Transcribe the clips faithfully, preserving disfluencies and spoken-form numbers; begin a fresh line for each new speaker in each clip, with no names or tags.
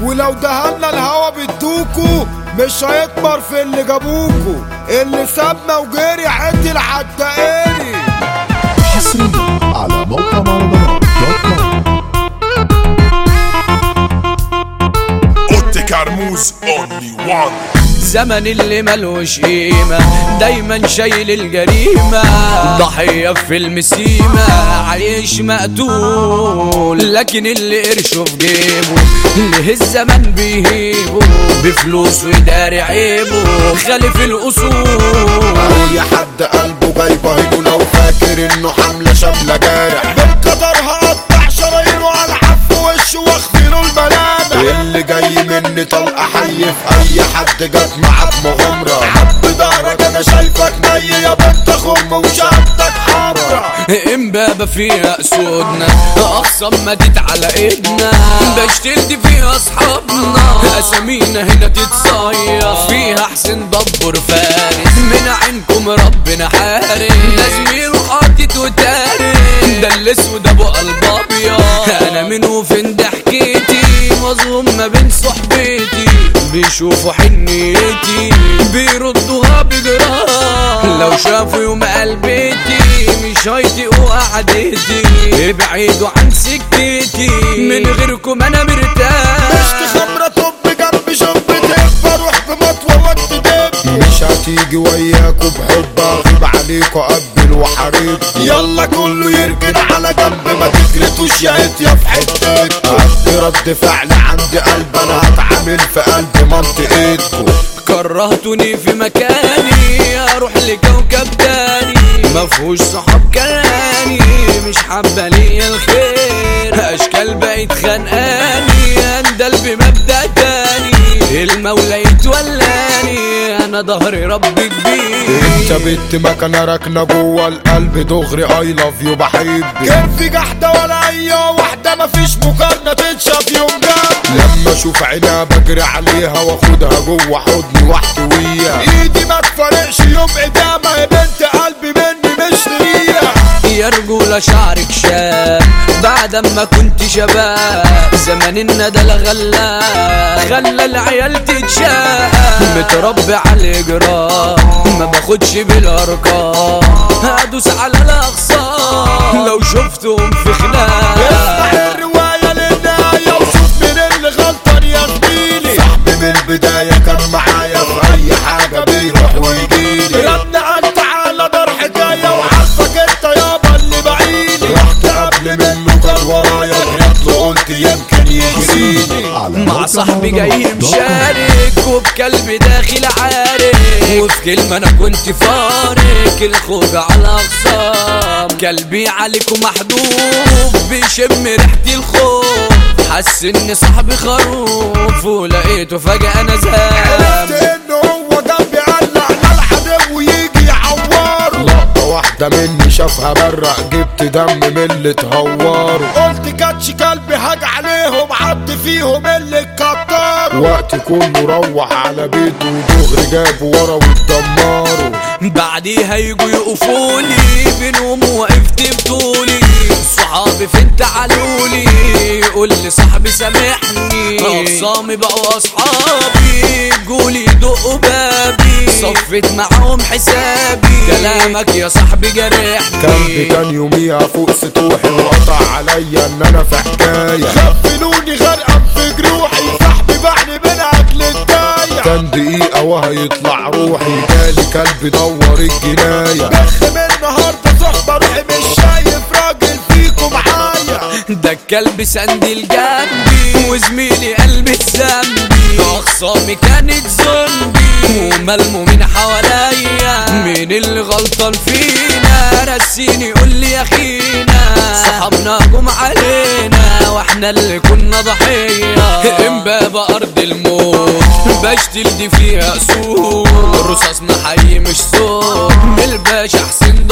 ولو دهنا الهوا بيدوكوا مش هيكبر في اللي جابوكوا، اللي سابنا وجري عدي الحدائري.
حصريا على موقع مهرجانات دوت كوم.
اوتي كرموز اونلي وان.
زمن اللي ملوش قيمة دايما شايل الجريمة، ضحية في المسيمة عايش مقتول، لكن اللي قرشه في جيبه اللي الزمن بيهيبه بفلوسه يداري عيبه خالف الأصول.
اي حد قلبه جايبه هيجو لو فاكر انه حملة شاملة جارح بالقدرها قطع شرايينه على حف وشه واخدينه الملامح. اللي جاي مني طلقة حي في اي حد جت معاك مغامرة، حب ضهرك انا شايفك ني يا بنت خم وشهادتك حمرا.
امبابة فيها اسودنا اخصم مدت على ايدنا، بشتلت فيها اصحابنا اسامينا هنا تتصير، فيها حسين دبر فارس من عينكم ربنا حارس، ده زميله حاطط وتارس، ده الاسود ابو قلب ابيض انا منه فين ضحكتي، مظلوم ما بين صحبتي بيشوفوا حنيتي بيردوها بجراح، لو شافوا يوم قلبتي مش هيطيقوا قعدتي، ابعدوا عن سكتي من غيركم انا مرتاح.
مش خمرة طب جنب شبتك بروح بمطوة وقت دب، مش هتيجي وياكوا بحب اغيب عليكوا قبل وحريب، يلا كله يركن على جنب ما تجرتوش يا هتيا في حتتك. قد رد فعل عندي قلب انا هتعامل في قلب منطقتكوا،
كرهتوني في مكاني اروح لكوكب تاني مفهوش صحاب كاني، مش حابة ليا الخير اشكال بقيت خانقاني، اندل بمبدأ تاني المولى يتولاني انا ظهري رب كبير.
انت بنت مكانة راكنة جوه القلب دغري اي لاف يو بحبك، كان في جحدة ولا اي واحدة مفيش مقارنة تتشاف يوم جاب، لما اشوف عينها بجري عليها واخدها جوه حضني واحتويها، ايدي ما تفرقش يوم قدامها يا بنت قلبي مني مش ليها.
يا رجولة شعرك شاب بعد ما كنت شباب، زمن الندى غلا خلى العيال تتشاق، متربي على الاجرام ما باخدش بالارقام، هدوس على الاقصام لو شفتهم في خناق.
اسمع الرواية للنهاية وشوف مين اللي غلطان يا زميلي، صاحبي من البداية كان معايا في اي حاجة بيروح ويجيلي، رد انت على دار حكاية وعارفك انت يابا اللي بعيني، رحت قبل منه كان ورايا غلطت قلت يمكن يجريني،
مع صاحبي جاي مشارك وبكلب داخل عارك، وفي كلمة انا كنت فارق الخوج على اقسام، كلبي عليكم محدود بيشم ريحتي الخوف، حس ان صاحبي خروف ولقيته فجأة انا زهقان،
عرفت انه هو جنبي قلع للعدو ويجي يعوره، لقطة واحدة مني شافها برق جبت دم من اللي اتهوروا، قلت كاتش كلبي هاج عليهم عد فيهم اللي اتكتروا، وقت كله روح على بيته ودغري جابوا ورا واتدمروا،
بعديها يجوا يقفولي بينهم وقفت بطولي، صحابي فين تعالولي يقول لي صاحبي سامحني، اقسامي بقوا اصحابي جولي دقوا بابي، صفت معاهم حسابي كلامك يا صاحبي جرحني،
كان كان يوميها فوق سطوحي وقطع عليا ان انا في حكايه، غفلوني غرقان في جروحي، صاحبي باعني من اجل الدايه، كان دقيقه وهيطلع روحي جالي كلب دور الجنايه، بخ من النهارده صحبه روحي مش شايف راجل فيكم معايا،
ده الكلب سندل جنبي وزميلي قلبي ذنبي، اخصامي كانت زومبي وملمو من حواليا، مين اللي غلطان فينا رسيني قول لي يا اخينا، صحابنا جم علينا واحنا اللي كنا ضحيه، امبابة ارض الموت بشتل دي فيها اسود، رصاصنا حي مش صوت من الباشا حسين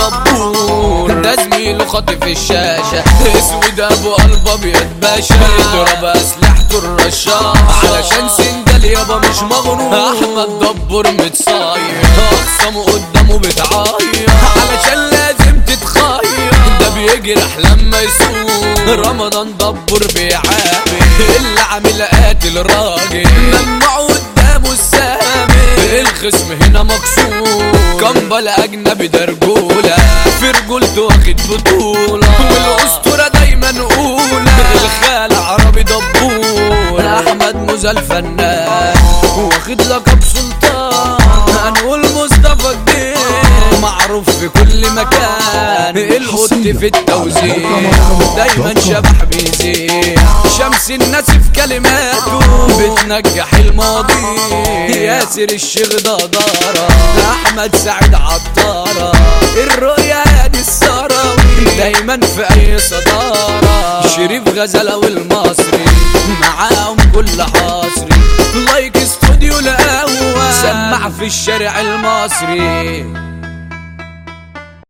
دبور، ده زميله خاطف الشاشة اسود ابو قلب ابيض باشا، يضرب اسلحته الرشاش علشان سندل يابا مش مغرور، احمد دبور متصاير اقسمه قدامه بتعاير علشان لازم تتخير، ده يجرح لما يسوق. رمضان دبر بيعامل اللي عامل قاتل راجل، ممنوع قدامه السامي الخصم هنا مكسور. كمبل اجنبي ده رجوله في رجولته واخد بطوله، والاسطوره دايما اولى. الخال عربي دبور احمد موزة الفنان واخد لقب سلطان. هنقول مصطفى الدين معروف في كل مكان، القط في التوزيع دايما شبح بيزيع. شمس الناس في كلماته بتنجح الماضي، ياسر الشيخ دارة احمد سعيد عطارة. الرؤيا هادي السراوي دايما في اي صدارة. شريف غزلة والمصري معاهم كل حصري. لايك استوديو الاول سمع في الشارع المصري.